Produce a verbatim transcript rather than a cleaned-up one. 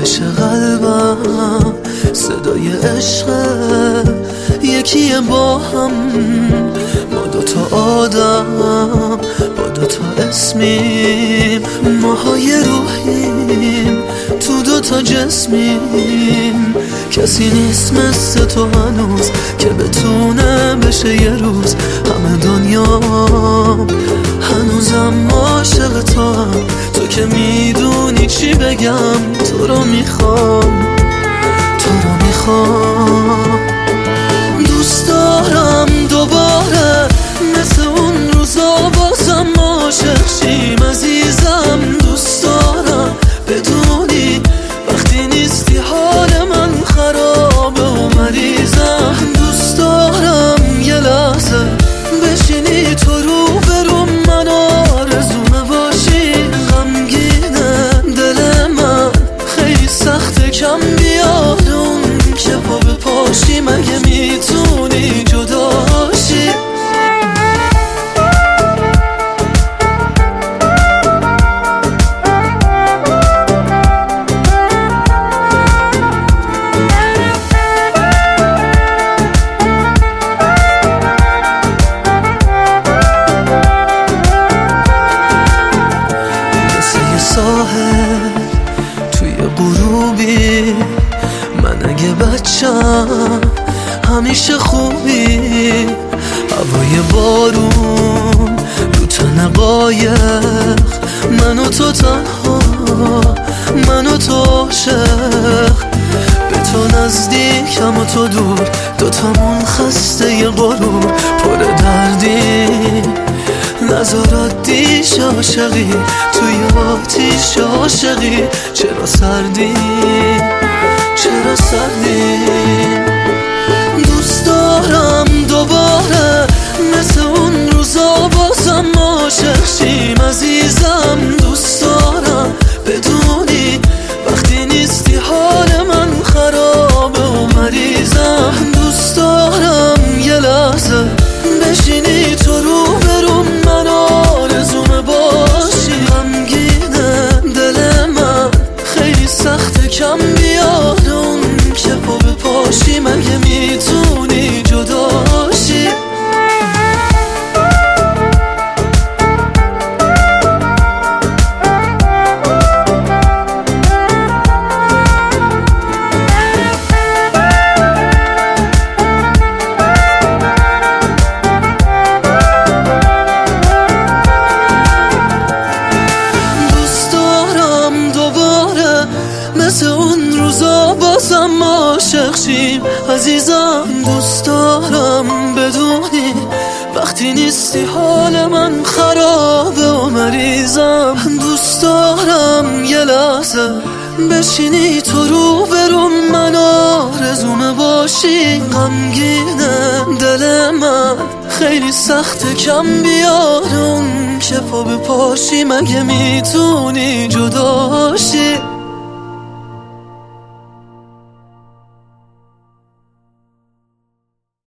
تپش قلبم صدای عشق یکیه با هم، ما دوتا آدم با دوتا اسمیم، ماهای روحیم تو دوتا جسمیم. کسی نیست مثل تو هنوز که بتونه بشه یه روز همه دنیا. هنوزم عاشق تو هم، تو که میدونی چی بگم. تو رو میخوام، تو رو میخوام، دوست دارم دوباره مثل اون روزا بازم عاشق شیم عزیزم. دوست دارم بدونی وقتی نیستی حال من خرابه و مریضم. دوست دارم یه لحظه بشینی تو رو برو من، آرزومه باشی غمگینه دل من. خیلی سخته کم بیاد اون که پا به پاشی، مگه میتونی جداشی؟ ساحل توی غروبی، من اگه بچم همیشه خوبی. هوای بارون رو تن قایق، من و تو تنها، من و تو عاشق. به تو نزدیکم و تو دور، دوتامون خسته ی غرور پر دردی. نظرات دیش عاشقی توی آتیش عاشقی، چرا سردی چرا سردی؟ دوست دارم دوباره مثل اون روزا بازم عاشق شیم عزیزم. دوست دارم بدونی وقتی نیستی حال من خرابه و مریضم. دوست دارم یه لحظه بشینی تو رو برو من، آرزومه باشی غمگینه دل من. خیلی سخته کم بیاد اون که پا به پاشی، مگه میتونی جداشی؟ مثل اون روزا بازم عاشق شیم عزیزم. دوست دارم بدونی وقتی نیستی حال من خرابه و مریضم. دوست دارم یه لحظه بشینی تو رو برو من، آرزومه باشی غمگینه دل من. خیلی سخته کم بیاد اون که پا به پاشی، مگه میتونی جداشی؟